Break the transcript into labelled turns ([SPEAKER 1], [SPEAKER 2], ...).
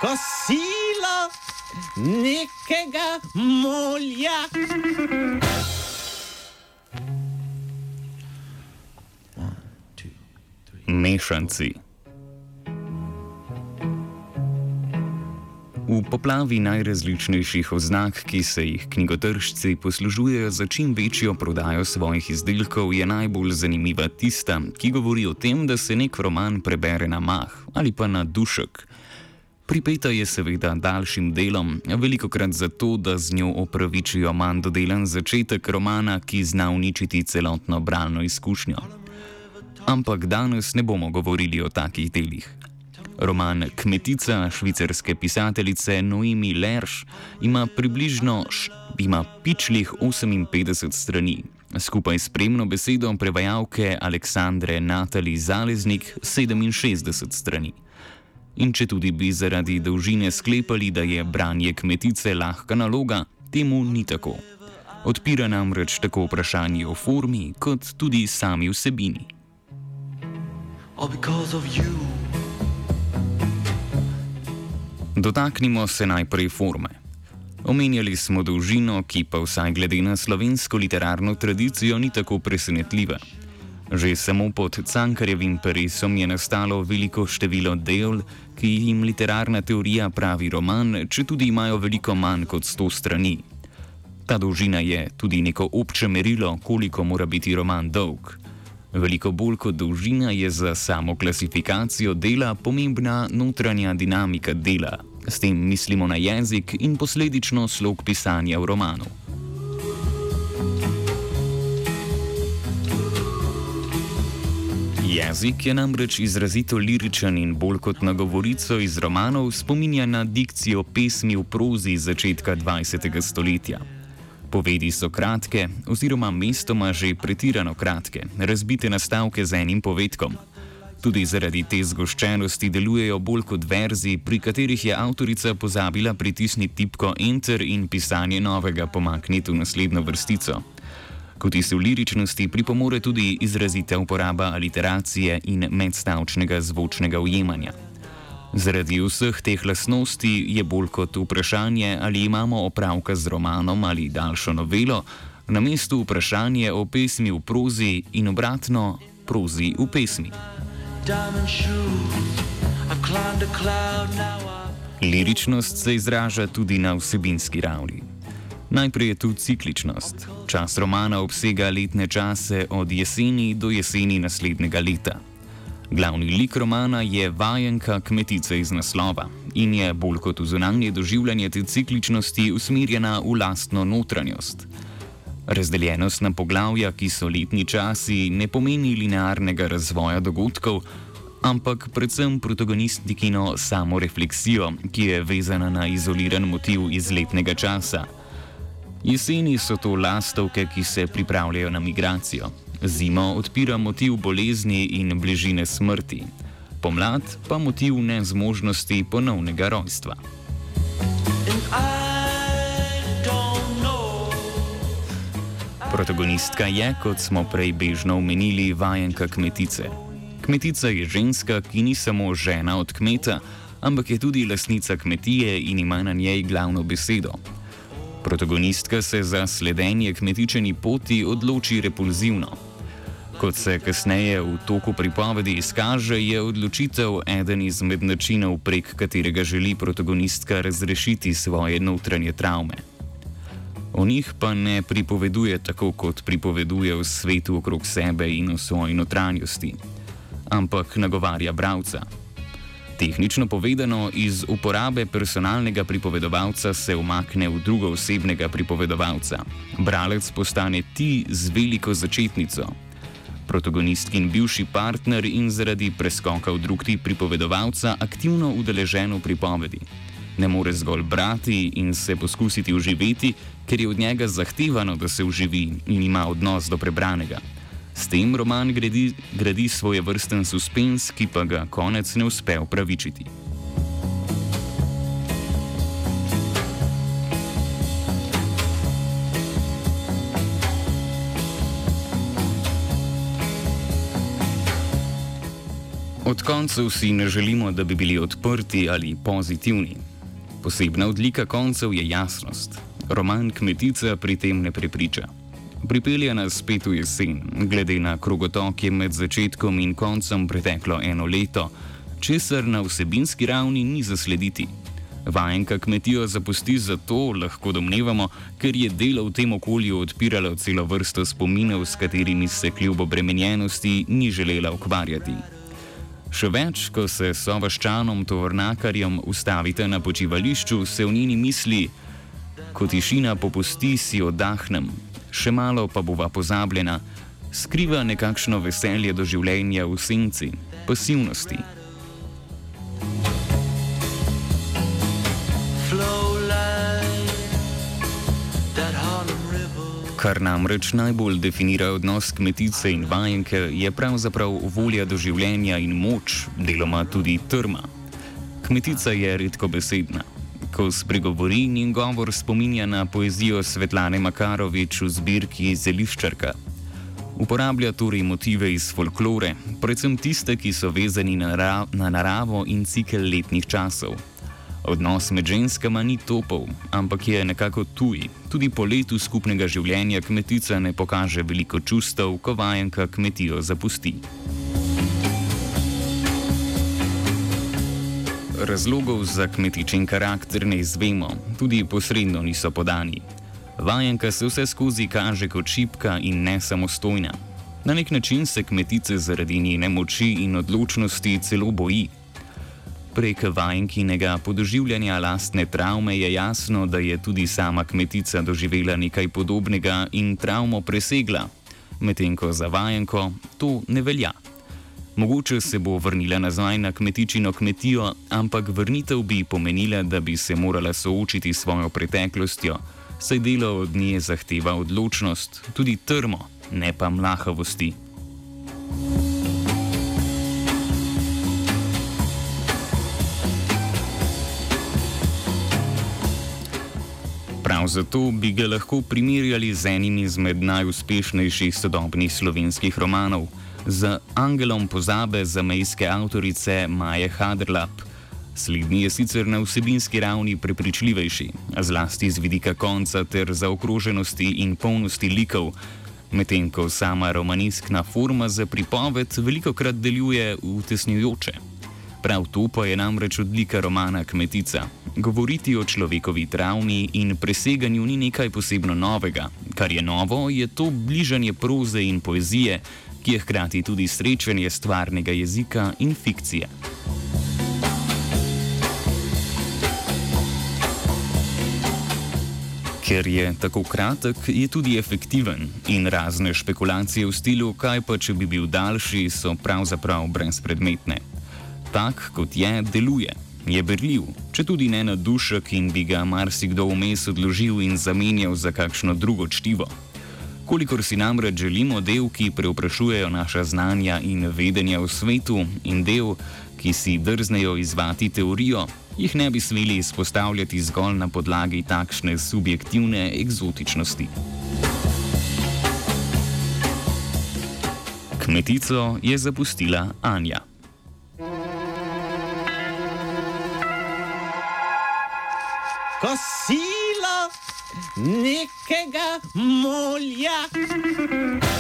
[SPEAKER 1] kosilo nekega molja.
[SPEAKER 2] Mešanci. V poplavi najrazličnejših oznak, ki se jih knjigotržci poslužujejo za čim večjo prodajo svojih izdelkov, je najbolj zanimiva tista, ki govori o tem, da se nek roman prebere na mah ali pa na dušek. Pripeta je seveda daljšim delom, velikokrat zato, da z njo opravičijo manj dodelan začetek romana, ki zna uničiti celotno bralno izkušnjo. Ampak danes ne bomo govorili o takih delih. Roman Kmetica švicarske pisateljice Noemi Lerš ima pičlih 58 strani, skupaj s spremno besedo prevajalke Aleksandre Natali Zaleznik 67 strani. In če tudi bi zaradi dolžine sklepali, da je branje Kmetice lahka naloga, temu ni tako. Odpira namreč tako vprašanje o formi, kot tudi sami vsebini. Dotaknimo se najprej forme. Omenjali smo dolžino, ki pa vsaj glede na slovensko literarno tradicijo ni tako presenetljiva. Že samo pod Cankarjevim peresom je nastalo veliko število del, ki jim literarna teorija pravi roman, četudi imajo veliko manj kot 100 strani. Ta dolžina je tudi neko obče merilo, koliko mora biti roman dolg. Veliko bolj kot dolžina je za samo klasifikacijo dela pomembna notranja dinamika dela. S tem mislimo na jezik in posledično slog pisanja v romanu. Jezik je namreč izrazito liričen in bolj kot na govorico iz romanov spominja na dikcijo pesmi v prozi začetka 20. stoletja. Povedi so kratke, oziroma mestoma že pretirano kratke, razbite na stavke z enim povedkom. Tudi zaradi te zgoščenosti delujejo bolj kot verzi, pri katerih je avtorica pozabila pritisniti tipko Enter in pisanje novega pomakniti v naslednjo vrstico. K vtisu liričnosti pripomore tudi izrazita uporaba aliteracije in medstavčnega zvočnega ujemanja. Zaradi vseh teh lastnosti je bolj kot vprašanje, ali imamo opravka z romanom ali daljšo novelo, na mestu vprašanje o pesmi v prozi in obratno prozi v pesmi. Liričnost se izraža tudi na vsebinski ravni. Najprej je tu cikličnost. Čas romana obsega letne čase od jeseni do jeseni naslednjega leta. Glavni lik romana je vajenka Kmetice iz naslova in je bolj kot v zunanje doživljanje te cikličnosti usmerjena v lastno notranjost. Razdeljenost na poglavja, ki so letni časi, ne pomeni linearnega razvoja dogodkov, ampak predvsem protagonistikino samorefleksijo, ki je vezana na izoliran motiv iz letnega časa. Jeseni so to lastovke, ki se pripravljajo na migracijo. Zimo odpira motiv bolezni in bližine smrti. Pomlad pa motiv nezmožnosti ponovnega rojstva. Protagonistka je, kot smo prej bežno omenili, vajenka Kmetice. Kmetica je ženska, ki ni samo žena od kmeta, ampak je tudi lastnica kmetije in ima na njej glavno besedo. Protagonistka se za sledenje kmetičeni poti odloči repulzivno. Kot se kasneje v toku pripovedi izkaže, je odločitev eden izmed načinov, prek katerega želi protagonistka razrešiti svoje notranje travme. O njih pa ne pripoveduje tako, kot pripoveduje o svetu okrog sebe in o svoji notranjosti, ampak nagovarja bralca. Tehnično povedano, iz uporabe personalnega pripovedovalca se umakne v drugoosebnega pripovedovalca. Bralec postane ti z veliko začetnico. Protagonistkin bivši partner in zaradi preskoka v drug tip pripovedovalca aktivno udeležen v pripovedi. Ne more zgolj brati in se poskusiti vživeti, ker je od njega zahtevano, da se vživi in ima odnos do prebranega. S tem roman gradi svojevrsten suspens, ki pa ga konec ne uspe upravičiti. Od koncev si ne želimo, da bi bili odprti ali pozitivni. Posebna odlika koncev je jasnost. Roman Kmetica pri tem ne prepriča. Pripelje nas spet v jesen, glede na krogotok je med začetkom in koncem preteklo 1 leto, česar na vsebinski ravni ni zaslediti. Vajenka kmetijo zapusti zato, lahko domnevamo, ker je delo v tem okolju odpiralo celo vrsto spominov, s katerimi se kljub obremenjenosti ni želela ukvarjati. Še več, ko se sovaščanom tovornakarjem ustavite na počivališču, se v njeni misli, ko tišina popusti, si oddahnem, še malo pa bova pozabljena, skriva nekakšno veselje do življenja v senci, pasivnosti. Kar namreč najbolj definira odnos kmetice in vajenke, je pravzaprav volja do življenja in moč, deloma tudi trma. Kmetica je redkobesedna. Ko spregovori, njen govor spominja na poezijo Svetlane Makarovič v zbirki Zeliščarka. Uporablja torej motive iz folklore, predvsem tiste, ki so vezani na naravo in cikel letnih časov. Odnos med ženskama ni topov, ampak je nekako tuj. Tudi po letu skupnega življenja kmetica ne pokaže veliko čustev, ko vajenka kmetijo zapusti. Razlogov za kmetičin karakter ne izvemo, tudi posredno niso podani. Vajenka se vse skozi kaže kot šibka in nesamostojna. Na nek način se kmetice zaradi njene moči in odločnosti celo boji. Prek vajenkinega podoživljanja lastne travme je jasno, da je tudi sama kmetica doživela nekaj podobnega in travmo presegla, medtem ko za vajenko to ne velja. Mogoče se bo vrnila nazaj na kmetičino kmetijo, ampak vrnitev bi pomenila, da bi se morala soočiti s svojo preteklostjo, saj delo od nje zahteva odločnost, tudi trmo, ne pa mlahavosti. Prav zato bi ga lahko primerjali z enim izmed najuspešnejših sodobnih slovenskih romanov, z Angelom pozabe zamejske avtorice Maje Haderlap. Slednji je sicer na vsebinski ravni prepričljivejši, zlasti z vidika konca ter zaokroženosti in polnosti likov, medtem ko sama romaneskna forma za pripoved velikokrat deluje utesnjujoče. Prav to pa je namreč odlika romana Kmetica. Govoriti o človekovi travmi in preseganju ni nekaj posebno novega. Kar je novo, je to bližanje proze in poezije, ki je hkrati tudi srečanje stvarnega jezika in fikcije. Ker je tako kratek, je tudi efektiven in razne špekulacije v stilu, kaj pa če bi bil daljši, so pravzaprav brezpredmetne. Tak, kot je, deluje. Je berljiv, če tudi ne na dušek in bi ga marsikdo vmes odložil in zamenjal za kakšno drugo čtivo. Kolikor si namreč želimo del, ki preoprašujejo naša znanja in vedenja v svetu, in del, ki si drznejo izvati teorijo, jih ne bi smeli izpostavljati zgolj na podlagi takšne subjektivne eksotičnosti. Kmetico je zapustila Anja.
[SPEAKER 1] Kosilo nekega mulja.